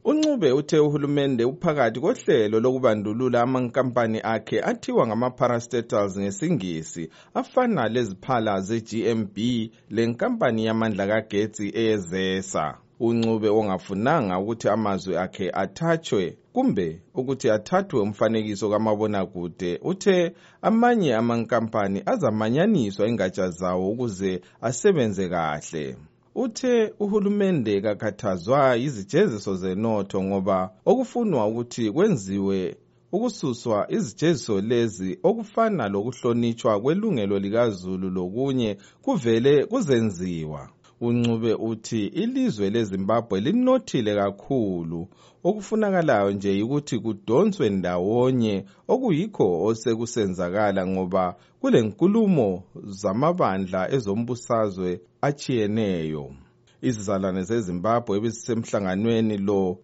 uNcube uthe uhulumende uphakathi kohlelo lokubandulula amankampani akhe athiwa ngama-parastatals ngesingisi afana leziphala ze-GMB lenkampani yamandla kagetsi eyeZESA. uNcube ongafunanga ukuthi amazwi akhe athathwe kumbe ukuthi athathwe umfanekiso kamabonakude uthe amanye amankampani azamanyaniswa ingatsha zawo ukuze asebenze kahle. Uthe uhulumende kakhathazwa izijeziso zenotho ngoba okufunwa ukuthi kwenziwe ukususwa izijeziso lezi okufana lokuhlonitshwa kwelungelo likaZulu lokunye kuvele kuzenziwa. uNcube uthi ilizwe leZimbabwe linothile kakhulu, okufunakalayo nje ukuthi kudonswe ndawonye okuyikho osekusenzakala ngoba kulenkulumo zamabandla ezombusazwe achiyeneyo. Izizalwane zeZimbabwe ebisemhlanganweni lo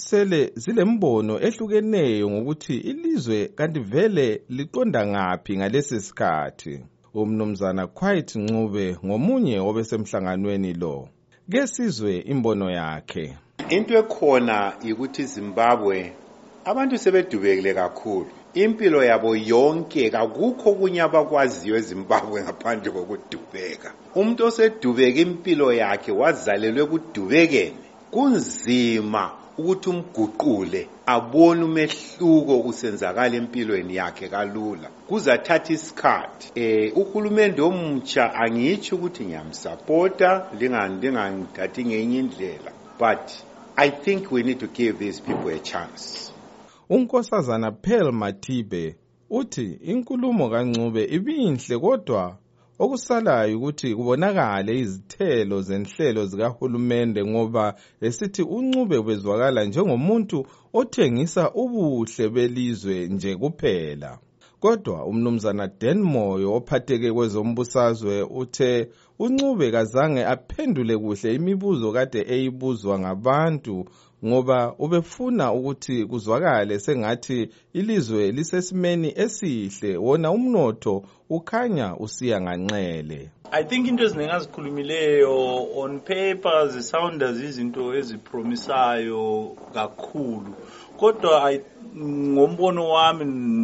zilembono ehlukeneyo ngokuthi ilizwe kanti vele liqonda ngaphi ngalesi sikhathi. Umnumzana Quiet Ncube ngomunye obesemhlanganweni lo. Ke sizwe imbono yakhe. Into ekhona ukuthi Zimbabwe abantu sebedubekile kakhulu. Impilo yabo yonke akukho kunye abakwaziyo eZimbabwe ngaphandle kokudubeka. Umuntu osedubeka impilo yakhe wazalelwe kudubekene. Kunzima ukuthi umguqule abone umehluko usenzakala empilweni yakhe kalula. Kuzathatha isikhathi. Uhulumende omutsha angitsho ukuthi ngiyamsupporta lingangithathi ngenye indlela, but I think we need to give these people a chance. uNkosazana Pearl Matibe uthi inkulumo kaNcube ibinhle kodwa okusalayo ukuthi kubonakale izithelo zenhlelo zikahulumende ngoba esithi uNcube bezwakala njengomuntu othengisa ubuhle belizwe nje kuphela. Kodwa umnumzana Denmoyo ophatheke kwezombusazwe uthe uNcube kazange aphendule kuhle imibuzo kade eyibuzwa ngabantu ngoba ubefuna ukuthi kuzwakale sengathi ilizwe lisesimeni esihle wona umnotho ukhanya usiya nganxele. I think into eziningazikhulumileyo on paper zisounda izinto ezipromisayo kakhulu, kodwa ngombono wami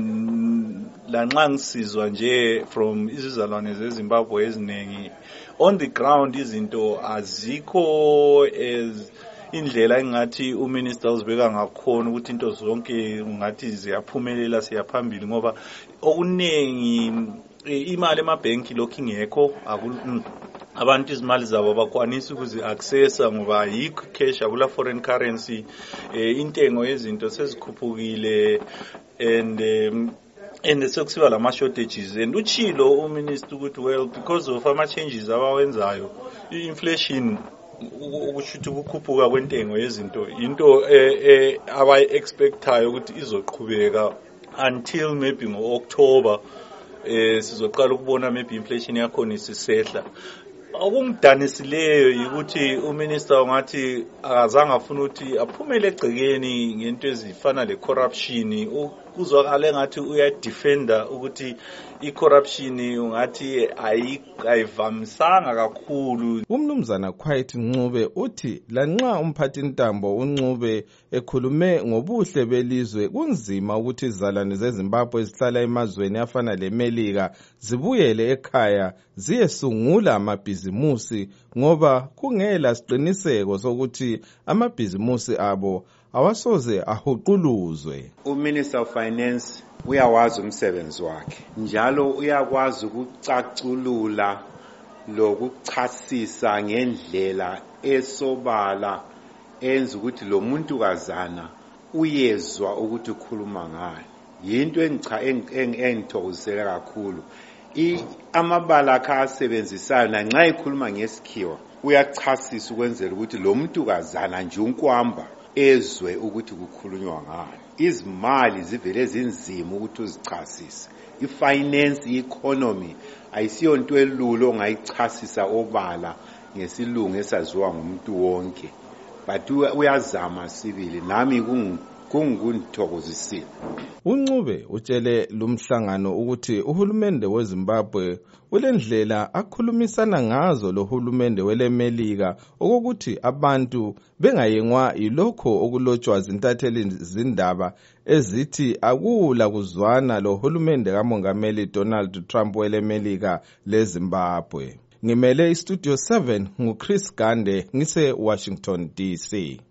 lanxa ngisizwa nje from izizalwane zeZimbabwe eziningi, on the ground izinto azikho indlela engathi uminister uzibeka ngakhona ukuthi into zonke ngathi ziyaphumelela siyaphambili ngoba okuningi imali emabhenki lokhu ingekho, abantu izimali zabo abakwanisi ukuzi-accessa ngoba ayikho cash, akula foreign currency, intengo yezinto sezikhuphukile and sekusiba lama shortages. And uchilo uminister ukuthi well because of ama-changes abawenzayo i-inflation ukushuthi ukukhuphuka kwentengo yezinto into abayi-expectayo ukuthi izoqhubeka until maybe ngo-October sizoqala ukubona maybe inflation yakhona isisehla. Okungidanisileyo yikuthi uminister ngathi akazange afuna ukuthi aphumele egcekeni ngento ezifana le-corruption. Kuzwakala ngathi uyadefenda ukuthi i-corruption ungathi ayivamisanga kakhulu. Umnumzana Quiet Ncube uthi lanxa umphathintambo uNcube ekhulume ngobuhle belizwe kunzima ukuthi izizalwane zeZimbabwe ezihlala emazweni afana leMelika zibuyele ekhaya ziyesungula amabhizimusi ngoba kungela siqiniseko sokuthi amabhizimusi abo awasoze ahuquluzwe. Uminister of Finance uyawazi umsebenzi wakhe, njalo uyakwazi ukucaculula lokuchasisa ngendlela esobala enza ukuthi lo muntu kazana uyezwa ukuthi ukhuluma ngani. Yinto engithokozisela kakhulu. Amabala akhe asebenzisayo nanxa ekhuluma ngesikhiwa uyachasisa ukwenzela ukuthi lo muntu kazana nje unkwamba ezwe ukuthi kukhulunywa ngani. Izimali zivele zinzima ukuthi uzichasise. I-finance, i-economy ayisiyo nto elula ongayichasisa obala ngesilungu esaziwa ngumuntu wonke, but uyazama sibili. Nami kungikuthokozisile. uNcube utshele lumhlangano ukuthi uhulumende weZimbabwe ulendlela akhulumisana ngazo lohulumende welemelika okokuthi abantu bengayengwa yilokho okulotshwa zintatheli zindaba ezithi akula kuzwana lohulumende kamongameli Donald Trump welemelika leZimbabwe. Ngimele iStudio 7 nguChris Gande ngise Washington DC.